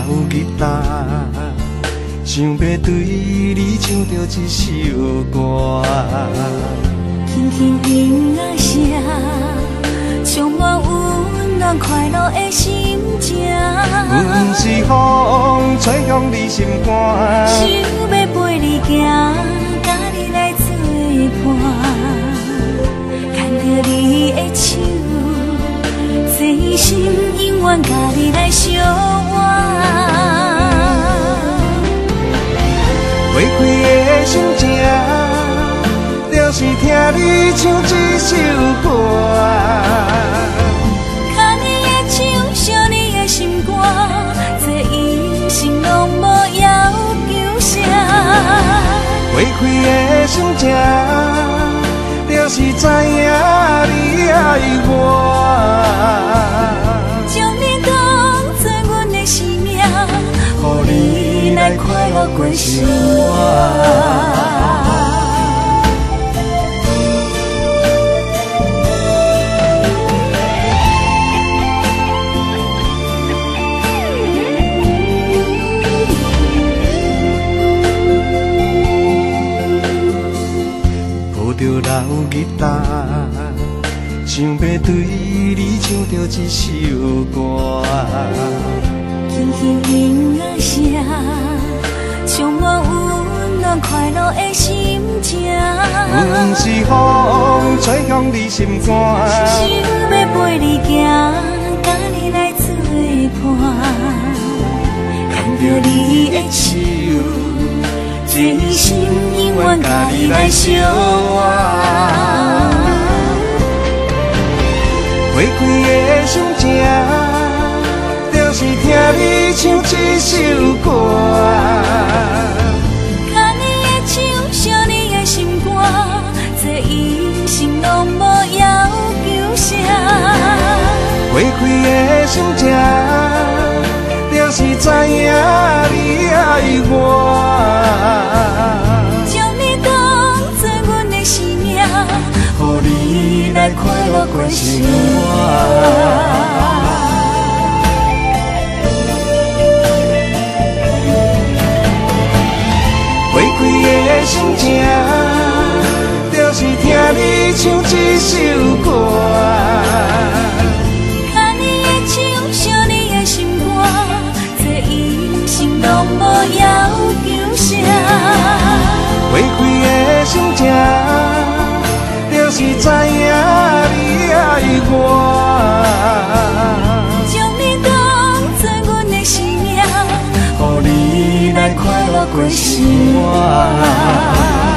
吉他，想要对你唱着一首歌。 轻轻音乐声，充满温暖快乐的心情。 阮是风吹向你心肝， 想要陪你行，甲你来作伴。牵着你的手，真心永远甲你来相偎。 花开的心情，就是听你唱这首歌。 牵你的手，烧你的心肝，这一生拢无要求啥。 花开的心情，就是知影你爱我。 将你当作阮的生命，予你来快乐过生活。 抱着老吉他，想要对你唱着一首歌。 轻轻音乐声，充满温暖快乐的心情。 阮是风吹向你心肝， 想要陪你行，甲你来作伴。牵着你的手，真心永远甲你来相偎。 花开的心情，就是听你唱这首歌。 牵你的手，烧你的心肝，这一生拢无要求啥。 花开的心情，就是知影你爱我。 将你当作阮的生命，予你来快乐过生活。 花开的心情，就是听你唱这首歌。 牵你的手，烧你的心肝，这一生拢无要求啥。 花开的心情，就是知影你爱我。 将你当作阮的生命，予你来快乐过生活。